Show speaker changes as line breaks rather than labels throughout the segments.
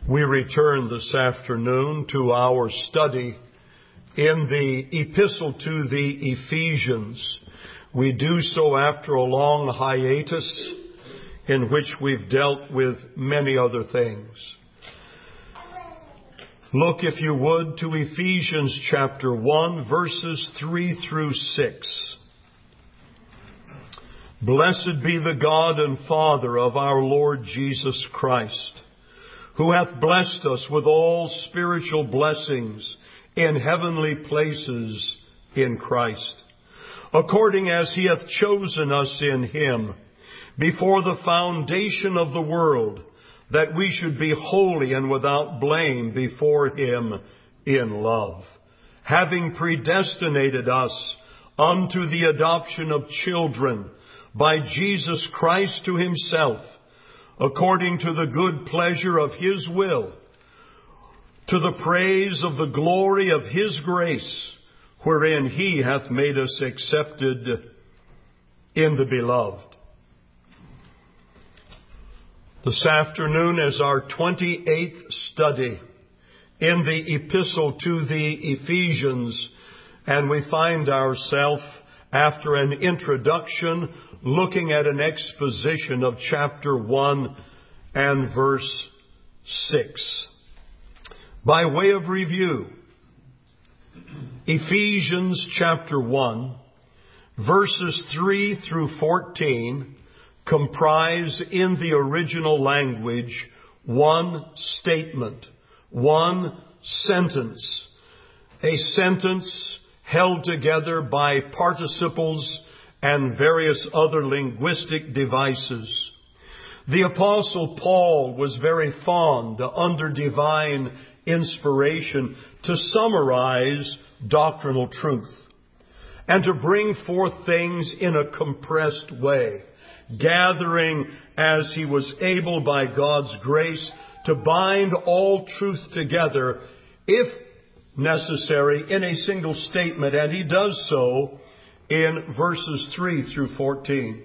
We return this afternoon to our study in the epistle to the Ephesians. We do so after a long hiatus in which we've dealt with many other things. Look, if you would, to Ephesians chapter 1, verses 3 through 6. Blessed be the God and Father of our Lord Jesus Christ, who hath blessed us with all spiritual blessings in heavenly places in Christ, according as he hath chosen us in him before the foundation of the world, that we should be holy and without blame before him in love, having predestinated us unto the adoption of children by Jesus Christ to himself, according to the good pleasure of his will, to the praise of the glory of his grace, wherein he hath made us accepted in the beloved. This afternoon is our 28th study in the epistle to the Ephesians, and we find ourselves, after an introduction, looking at an exposition of chapter 1 and verse 6. By way of review, Ephesians chapter 1, verses 3 through 14 comprise in the original language one statement, one sentence, a sentence held together by participles and various other linguistic devices. The Apostle Paul was very fond, under divine inspiration, to summarize doctrinal truth and to bring forth things in a compressed way, gathering as he was able by God's grace to bind all truth together, if necessary, in a single statement, and he does so in verses 3 through 14.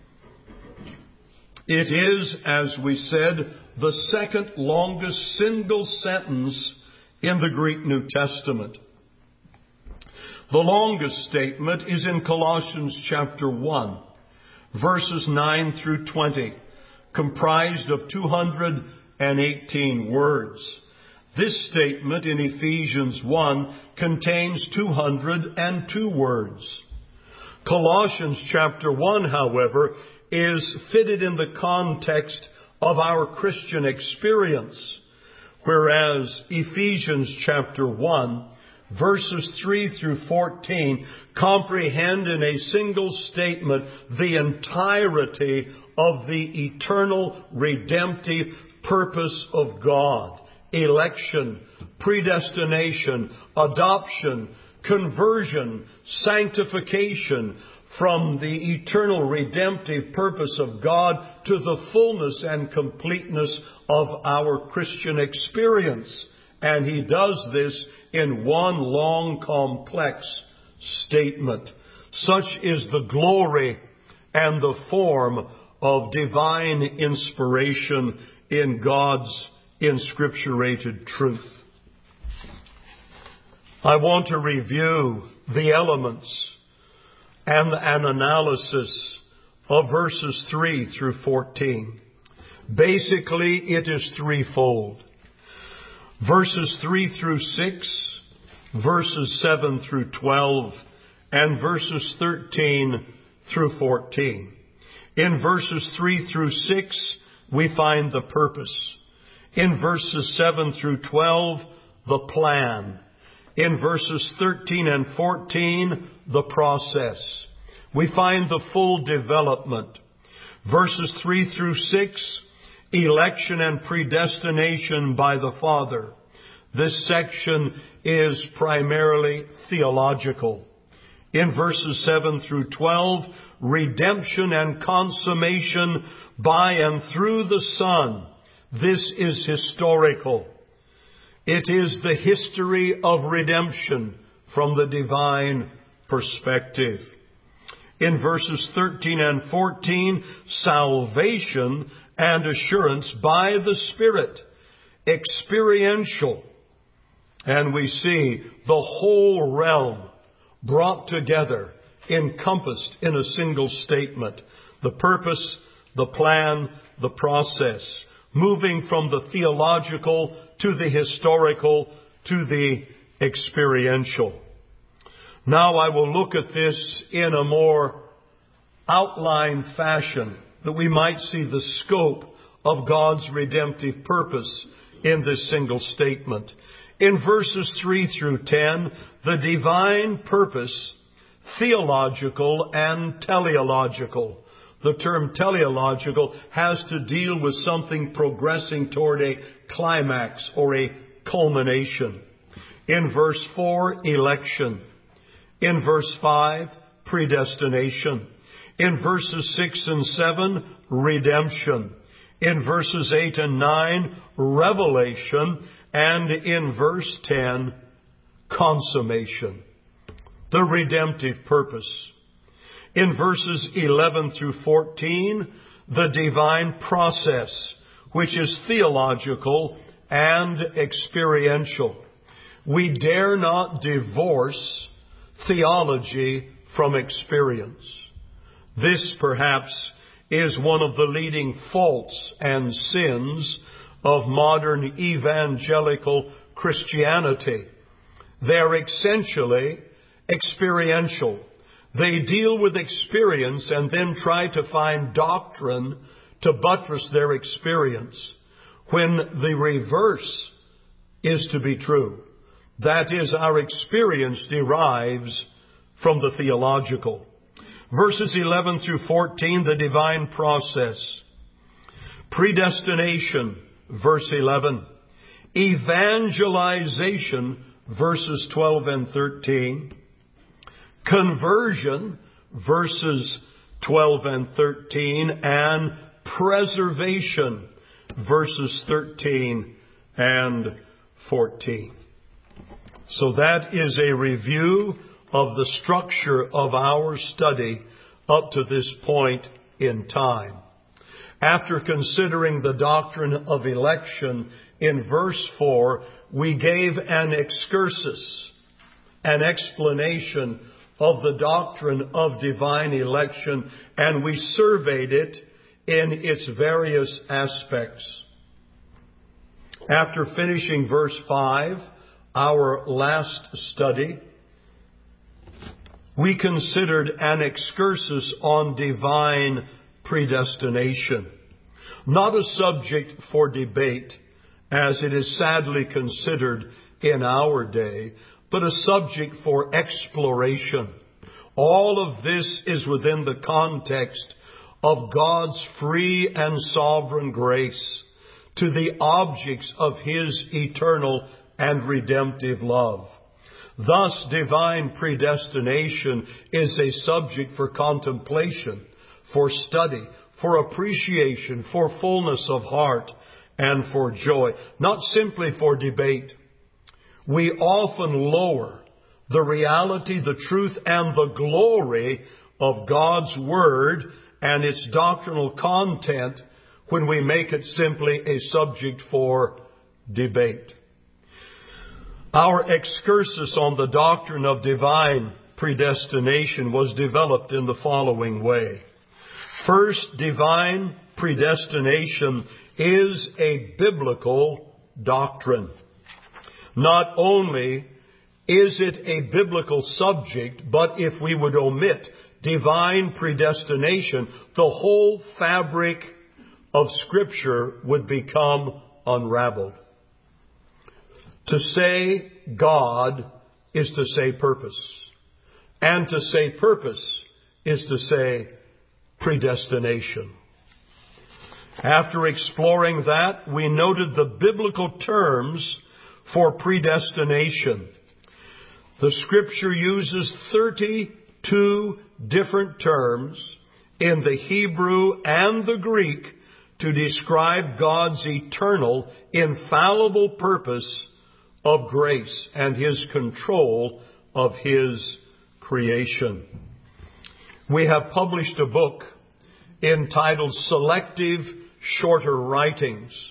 It is, as we said, the second longest single sentence in the Greek New Testament. The longest statement is in Colossians chapter 1, verses 9 through 20, comprised of 218 words. This statement in Ephesians 1 contains 202 words. Colossians chapter 1, however, is fitted in the context of our Christian experience, whereas Ephesians chapter 1, verses 3 through 14 comprehend in a single statement the entirety of the eternal redemptive purpose of God: election, predestination, adoption, conversion, sanctification, from the eternal redemptive purpose of God to the fullness and completeness of our Christian experience. And he does this in one long, complex statement. Such is the glory and the form of divine inspiration in God's inscripturated truth. I want to review the elements and an analysis of verses 3 through 14. Basically, it is threefold. Verses 3 through 6, verses 7 through 12, and verses 13 through 14. In verses 3 through 6, we find the purpose. In verses 7 through 12, the plan. In verses 13 and 14, the process. We find the full development. Verses 3 through 6, election and predestination by the Father. This section is primarily theological. In verses 7 through 12, redemption and consummation by and through the Son. This is historical. It is the history of redemption from the divine perspective. In verses 13 and 14, salvation and assurance by the Spirit. experiential. And we see the whole realm brought together, encompassed in a single statement. The purpose, the plan, the process. Moving from the theological to the historical to the experiential. Now I will look at this in a more outlined fashion, that we might see the scope of God's redemptive purpose in this single statement. In verses 3 through 10, the divine purpose, theological and teleological. The term teleological has to deal with something progressing toward a climax or a culmination. In verse 4, election. In verse 5, predestination. In verses 6 and 7, redemption. In verses 8 and 9, revelation. And in verse 10, consummation. The redemptive purpose. In verses 11 through 14, the divine process, which is theological and experiential. We dare not divorce theology from experience. This, perhaps, is one of the leading faults and sins of modern evangelical Christianity. They're essentially experiential. They deal with experience and then try to find doctrine to buttress their experience, when the reverse is to be true. That is, our experience derives from the theological. Verses 11 through 14, the divine process. Predestination, verse 11. Evangelization, verses 12 and 13. Conversion, verses 12 and 13. And preservation, verses 13 and 14. So that is a review of the structure of our study up to this point in time. After considering the doctrine of election in verse 4, we gave an excursus, an explanation of the doctrine of divine election, and we surveyed it in its various aspects. After finishing verse 5, our last study, we considered an excursus on divine predestination. Not a subject for debate, as it is sadly considered in our day, but a subject for exploration. All of this is within the context of God's free and sovereign grace to the objects of His eternal and redemptive love. Thus, divine predestination is a subject for contemplation, for study, for appreciation, for fullness of heart, and for joy, not simply for debate. We often lower the reality, the truth, and the glory of God's Word and its doctrinal content when we make it simply a subject for debate. Our excursus on the doctrine of divine predestination was developed in the following way. First, divine predestination is a biblical doctrine. Not only is it a biblical subject, but if we would omit divine predestination, the whole fabric of Scripture would become unraveled. To say God is to say purpose. And to say purpose is to say predestination. After exploring that, we noted the biblical terms for predestination. The Scripture uses 32 different terms in the Hebrew and the Greek to describe God's eternal, infallible purpose of grace and His control of His creation. We have published a book entitled Selective Shorter Writings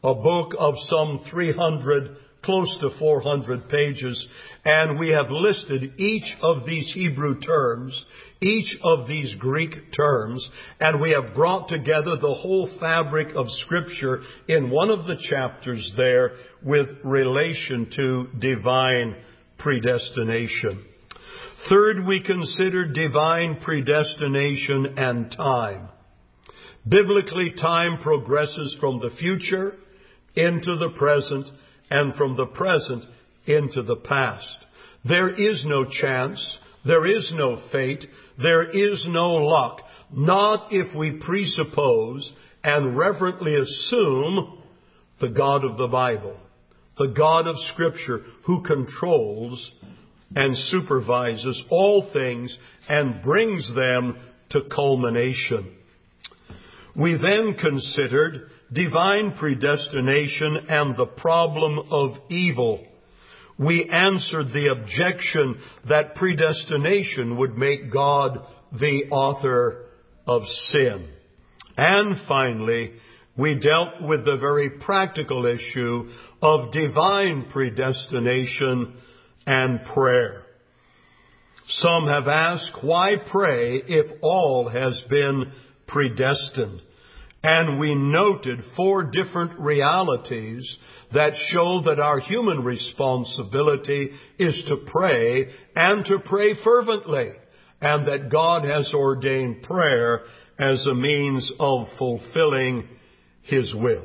a book of some 300, close to 400 pages, and we have listed each of these Hebrew terms, each of these Greek terms, and we have brought together the whole fabric of Scripture in one of the chapters there with relation to divine predestination. Third, we consider divine predestination and time. Biblically, time progresses from the future into the present and from the present into the past. There is no chance. There is no fate. There is no luck. Not if we presuppose and reverently assume the God of the Bible, the God of Scripture, who controls and supervises all things and brings them to culmination. We then considered divine predestination and the problem of evil. We answered the objection that predestination would make God the author of sin. And finally, we dealt with the very practical issue of divine predestination and prayer. Some have asked, why pray if all has been predestined? And we noted 4 different realities that show that our human responsibility is to pray and to pray fervently, and that God has ordained prayer as a means of fulfilling His will.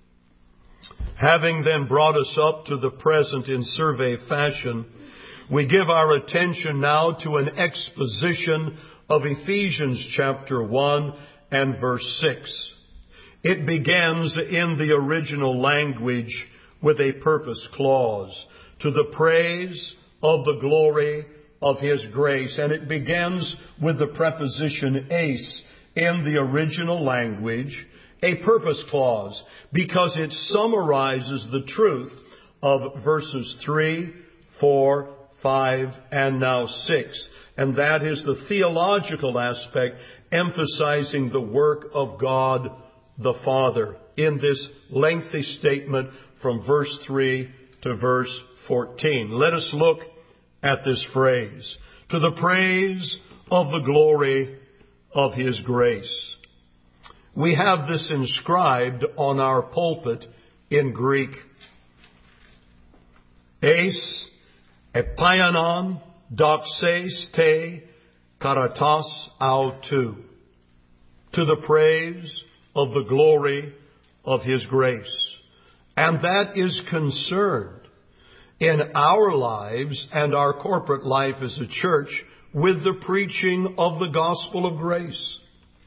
Having then brought us up to the present in survey fashion, we give our attention now to an exposition of Ephesians chapter 1 and verse 6. It begins in the original language with a purpose clause, to the praise of the glory of His grace. And it begins with the preposition eis in the original language, a purpose clause, because it summarizes the truth of verses 3, 4, 5, and now 6. And that is the theological aspect, emphasizing the work of God the Father in this lengthy statement from verse 3 to verse 14. Let us look at this phrase, to the praise of the glory of His grace. We have this inscribed on our pulpit in Greek. Eis epaianon doxes te karatas autou. To the praise of the glory of His grace. And that is concerned in our lives and our corporate life as a church with the preaching of the gospel of grace.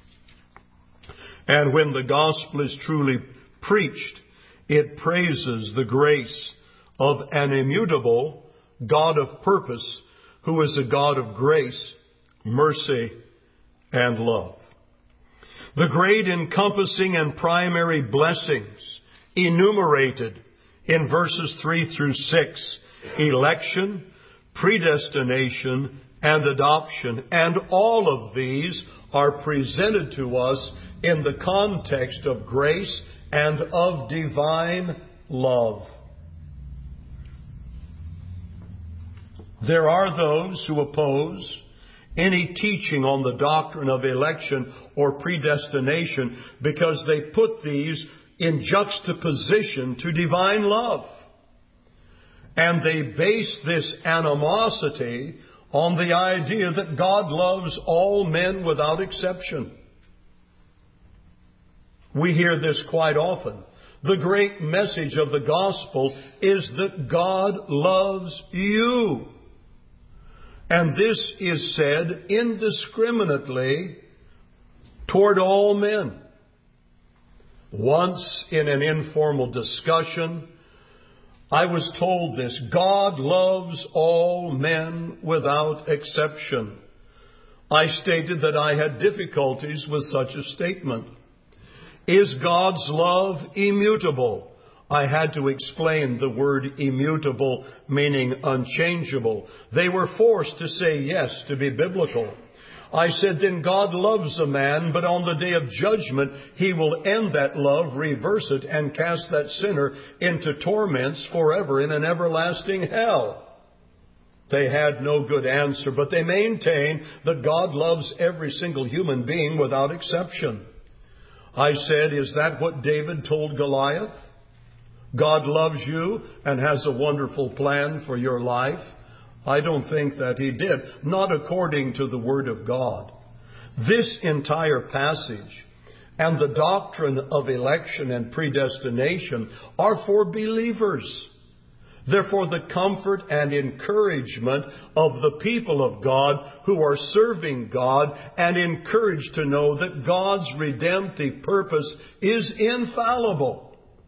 And when the gospel is truly preached, it praises the grace of an immutable God of purpose, who is a God of grace, mercy, and love. The great encompassing and primary blessings enumerated in verses 3 through 6, election, predestination, and adoption. And all of these are presented to us in the context of grace and of divine love. There are those who oppose any teaching on the doctrine of election or predestination because they put these in juxtaposition to divine love. And they base this animosity on the idea that God loves all men without exception. We hear this quite often. The great message of the gospel is that God loves you. And this is said indiscriminately toward all men. Once in an informal discussion, I was told this: God loves all men without exception. I stated that I had difficulties with such a statement. Is God's love immutable? I had to explain the word immutable, meaning unchangeable. They were forced to say yes to be biblical. I said, then God loves a man, but on the day of judgment, He will end that love, reverse it, and cast that sinner into torments forever in an everlasting hell. They had no good answer, but they maintain that God loves every single human being without exception. I said, is that what David told Goliath? God loves you and has a wonderful plan for your life. I don't think that he did, not according to the Word of God. This entire passage and the doctrine of election and predestination are for believers. They're for the comfort and encouragement of the people of God who are serving God and encouraged to know that God's redemptive purpose is infallible.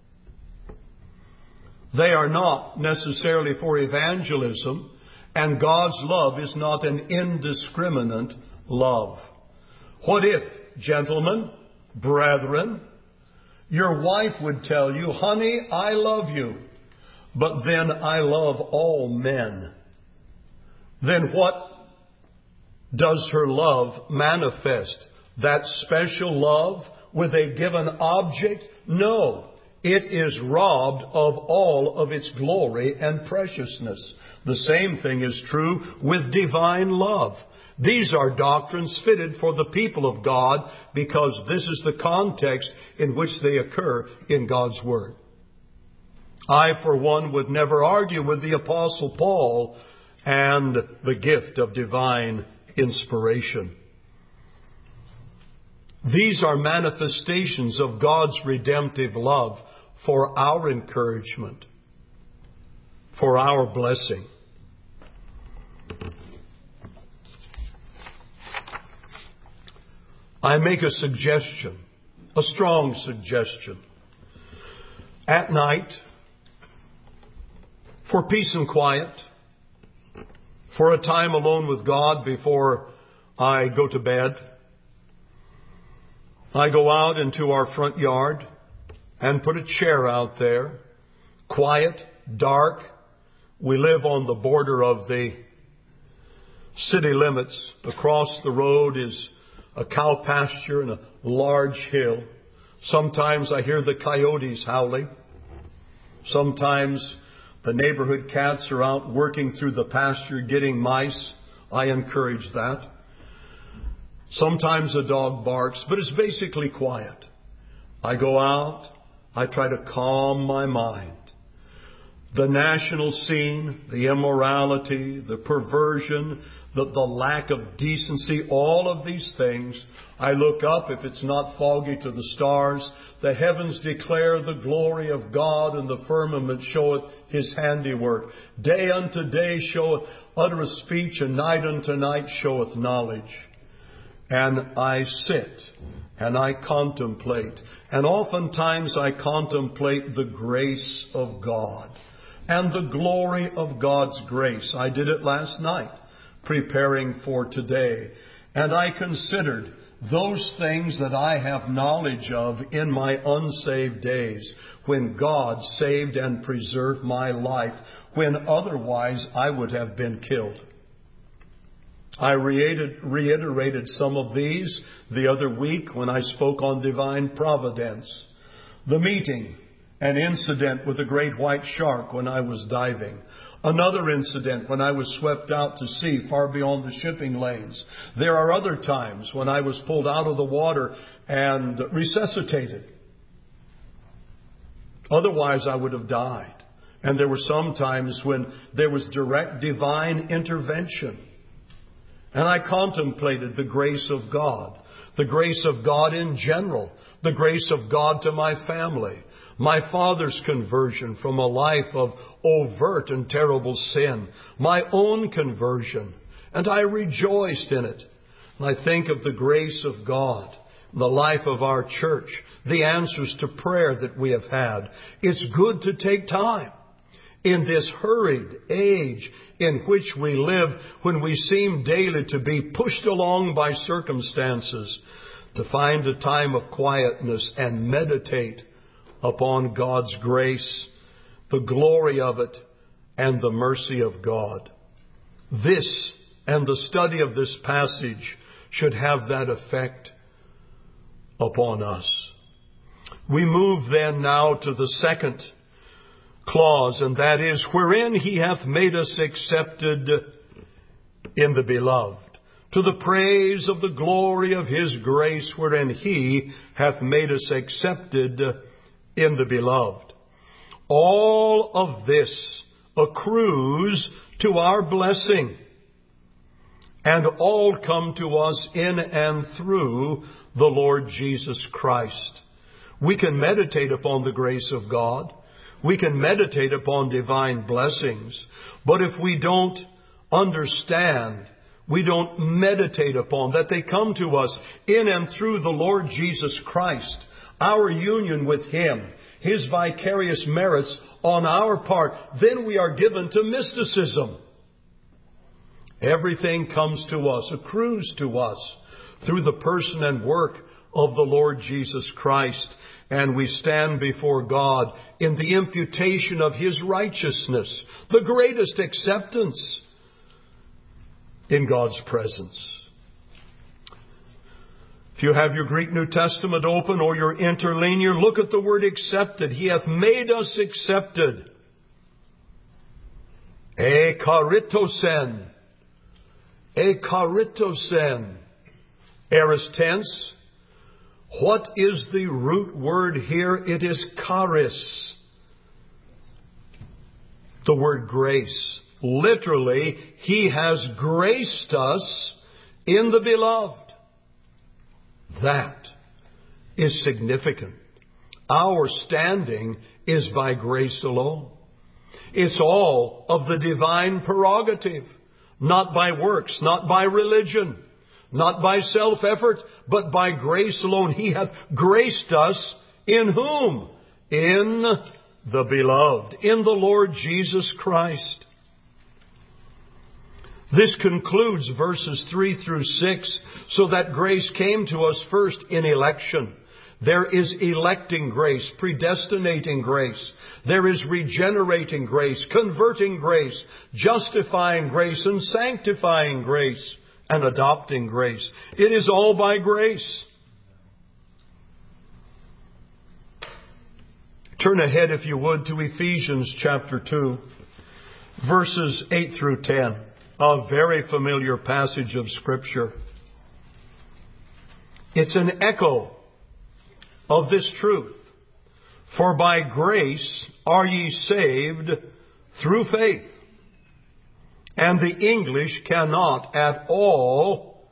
They are not necessarily for evangelism, and God's love is not an indiscriminate love. What if, gentlemen, brethren, your wife would tell you, honey, I love you, but then I love all men? Then what does her love manifest? That special love with a given object? No. It is robbed of all of its glory and preciousness. The same thing is true with divine love. These are doctrines fitted for the people of God because this is the context in which they occur in God's Word. I, for one, would never argue with the Apostle Paul and the gift of divine inspiration. These are manifestations of God's redemptive love for our encouragement, for our blessing. I make a suggestion, a strong suggestion. At night, for peace and quiet, for a time alone with God before I go to bed, I go out into our front yard and put a chair out there, quiet, dark. We live on the border of the city limits. Across the road is a cow pasture and a large hill. Sometimes I hear the coyotes howling. Sometimes the neighborhood cats are out working through the pasture getting mice. I encourage that. Sometimes a dog barks, but it's basically quiet. I go out. I try to calm my mind. The national scene, the immorality, the perversion, the lack of decency, all of these things. I look up, if it's not foggy, to the stars. The heavens declare the glory of God, and the firmament showeth His handiwork. Day unto day showeth uttereth speech, and night unto night showeth knowledge. And I sit and I contemplate. And oftentimes I contemplate the grace of God and the glory of God's grace. I did it last night, preparing for today. And I considered those things that I have knowledge of in my unsaved days, when God saved and preserved my life, when otherwise I would have been killed. I reiterated some of these the other week when I spoke on divine providence. The meeting, an incident with a great white shark when I was diving. Another incident when I was swept out to sea far beyond the shipping lanes. There are other times when I was pulled out of the water and resuscitated. Otherwise I would have died. And there were some times when there was direct divine intervention. And I contemplated the grace of God in general, the grace of God to my family, my father's conversion from a life of overt and terrible sin, my own conversion, and I rejoiced in it. And I think of the grace of God, the life of our church, the answers to prayer that we have had. It's good to take time in this hurried age in which we live, when we seem daily to be pushed along by circumstances, to find a time of quietness and meditate upon God's grace, the glory of it, and the mercy of God. This and the study of this passage should have that effect upon us. We move then now to the second clause, and that is, wherein He hath made us accepted in the Beloved, to the praise of the glory of His grace, wherein He hath made us accepted in the Beloved. All of this accrues to our blessing, and all come to us in and through the Lord Jesus Christ. We can meditate upon the grace of God. We can meditate upon divine blessings. But if we don't understand, we don't meditate upon that they come to us in and through the Lord Jesus Christ, our union with Him, His vicarious merits on our part, then we are given to mysticism. Everything comes to us, accrues to us, through the person and work of the Lord Jesus Christ. And we stand before God in the imputation of His righteousness, the greatest acceptance in God's presence. If you have your Greek New Testament open or your interlinear, look at the word accepted. He hath made us accepted. Ekaritosen. Ekaritosen. Aorist tense. What is the root word here? It is charis. The word grace. Literally, He has graced us in the Beloved. That is significant. Our standing is by grace alone. It's all of the divine prerogative, not by works, not by religion, not by self-effort, but by grace alone. He hath graced us in whom? In the Beloved, in the Lord Jesus Christ. This concludes verses 3 through 6, so that grace came to us first in election. There is electing grace, predestinating grace. There is regenerating grace, converting grace, justifying grace, and sanctifying grace, and adopting grace. It is all by grace. Turn ahead, if you would, to Ephesians chapter 2, verses 8 through 10. A very familiar passage of Scripture. It's an echo of this truth. For by grace are ye saved through faith. And the English cannot at all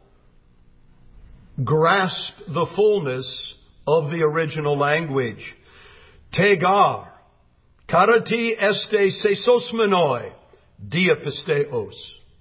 grasp the fullness of the original language. Tegar, karati este sesosmenoi, diapisteos.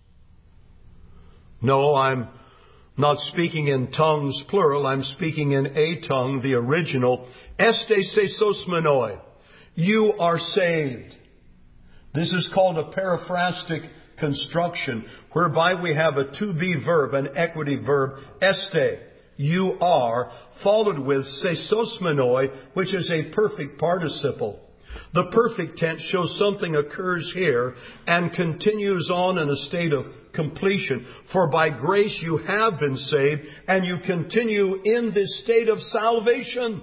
No, I'm not speaking in tongues, plural. I'm speaking in a tongue, the original. Este sesosmenoi. You are saved. This is called a periphrastic construction, whereby we have a to-be verb, an equity verb, este. You are, followed with sesosmenoi, which is a perfect participle. The perfect tense shows something occurs here and continues on in a state of completion. For by grace you have been saved, and you continue in this state of salvation.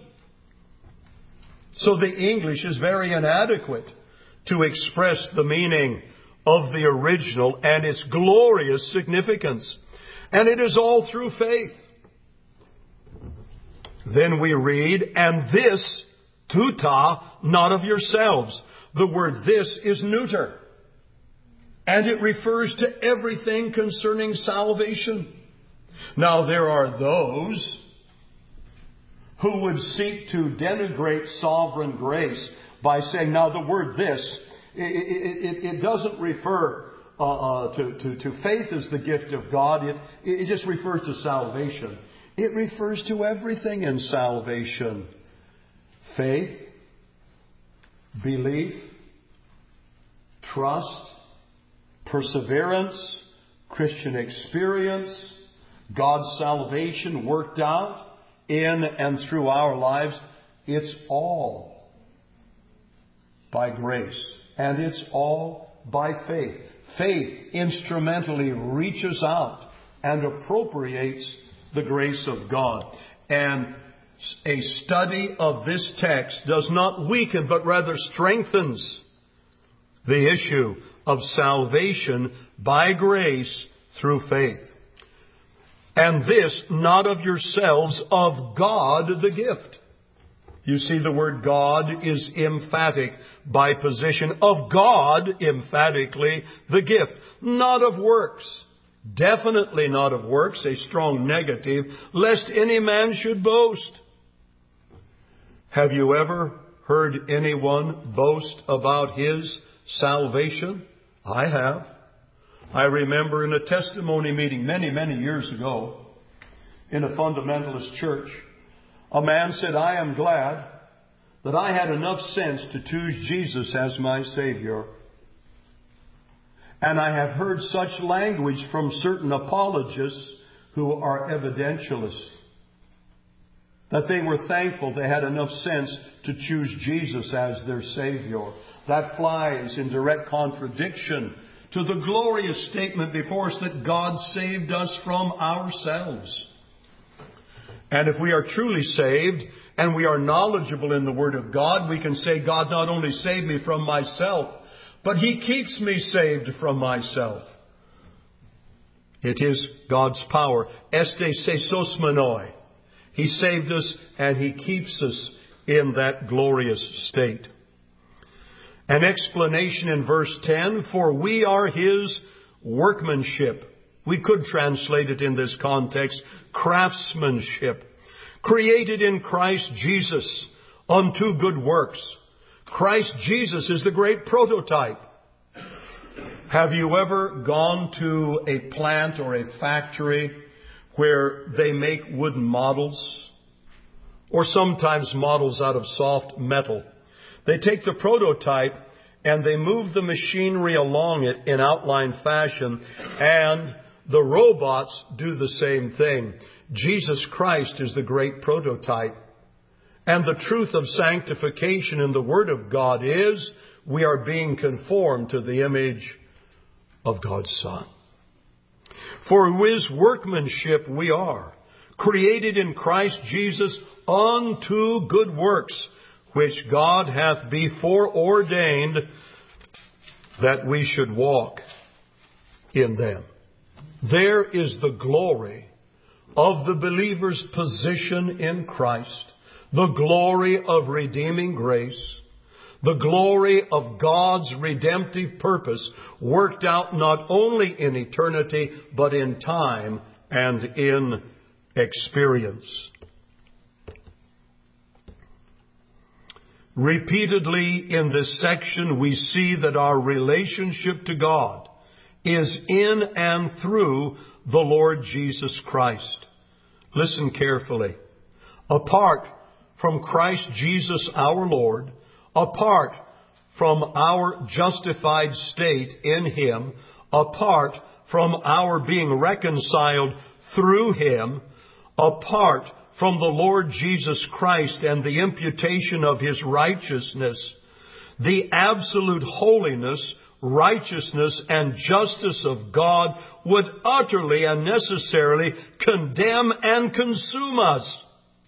So the English is very inadequate to express the meaning of the original and its glorious significance. And it is all through faith. Then we read, and this tuta, not of yourselves. The word this is neuter. And it refers to everything concerning salvation. Now there are those who would seek to denigrate sovereign grace by saying, now the word this, it doesn't refer to faith as the gift of God. It just refers to salvation. It refers to everything in salvation. Faith, belief, trust, perseverance, Christian experience, God's salvation worked out in and through our lives. It's all by grace. And it's all by faith. Faith instrumentally reaches out and appropriates the grace of God. And a study of this text does not weaken, but rather strengthens the issue of salvation by grace through faith. And this, not of yourselves, of God the gift. You see, the word God is emphatic by position. Of God, emphatically, the gift. Not of works. Definitely not of works, a strong negative, lest any man should boast. Have you ever heard anyone boast about his salvation? I have. I remember in a testimony meeting many, many years ago in a fundamentalist church, a man said, I am glad that I had enough sense to choose Jesus as my Savior. And I have heard such language from certain apologists who are evidentialists, that they were thankful they had enough sense to choose Jesus as their Savior. That flies in direct contradiction to the glorious statement before us that God saved us from ourselves. And if we are truly saved and we are knowledgeable in the Word of God, we can say, God not only saved me from myself, but He keeps me saved from myself. It is God's power. Este se sosmenoi. He saved us and He keeps us in that glorious state. An explanation in verse 10, for we are His workmanship. We could translate it in this context, craftsmanship. Created in Christ Jesus unto good works. Christ Jesus is the great prototype. Have you ever gone to a plant or a factory where they make wooden models? Or sometimes models out of soft metal. They take the prototype and they move the machinery along it in outline fashion, and the robots do the same thing. Jesus Christ is the great prototype. And the truth of sanctification in the Word of God is we are being conformed to the image of God's Son. For His workmanship we are, created in Christ Jesus unto good works, which God hath before ordained that we should walk in them. There is the glory of the believer's position in Christ, the glory of redeeming grace, the glory of God's redemptive purpose worked out not only in eternity, but in time and in experience. Repeatedly in this section, we see that our relationship to God is in and through the Lord Jesus Christ. Listen carefully. Apart from Christ Jesus our Lord, apart from our justified state in Him, apart from our being reconciled through Him, apart from the Lord Jesus Christ and the imputation of His righteousness, the absolute holiness, righteousness, and justice of God would utterly and necessarily condemn and consume us.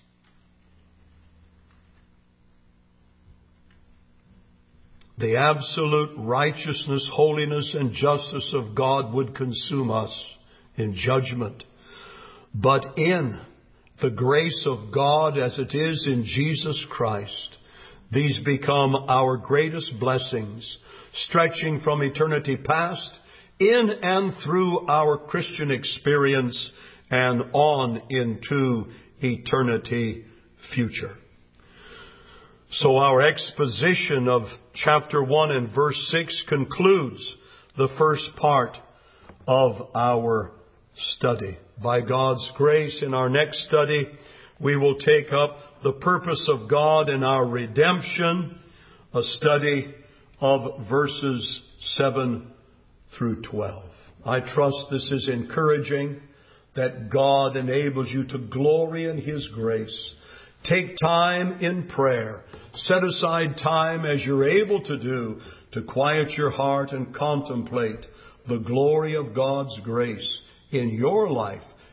The absolute righteousness, holiness, and justice of God would consume us in judgment. But in the grace of God as it is in Jesus Christ, these become our greatest blessings, stretching from eternity past, in and through our Christian experience, and on into eternity future. So our exposition of chapter 1 and verse 6 concludes the first part of our study. By God's grace, in our next study, we will take up the purpose of God in our redemption, a study of verses 7 through 12. I trust this is encouraging, that God enables you to glory in His grace. Take time in prayer. Set aside time as you're able to do to quiet your heart and contemplate the glory of God's grace in your life,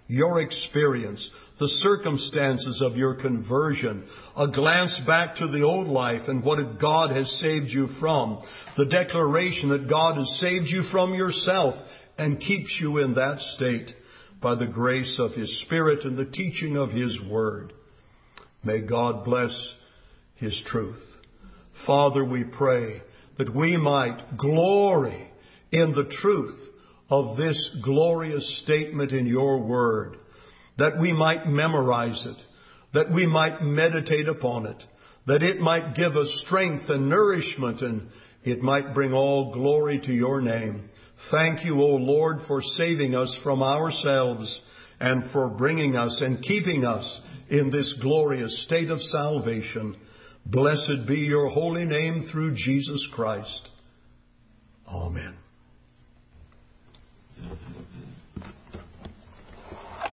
your experience, the circumstances of your conversion, a glance back to the old life and what God has saved you from, the declaration that God has saved you from yourself and keeps you in that state by the grace of His Spirit and the teaching of His Word. May God bless His truth. Father, we pray that we might glory in the truth of this glorious statement in your Word, that we might memorize it, that we might meditate upon it, that it might give us strength and nourishment, and it might bring all glory to your name. Thank you, O Lord, for saving us from ourselves and for bringing us and keeping us in this glorious state of salvation. Blessed be your holy name through Jesus Christ. Amen.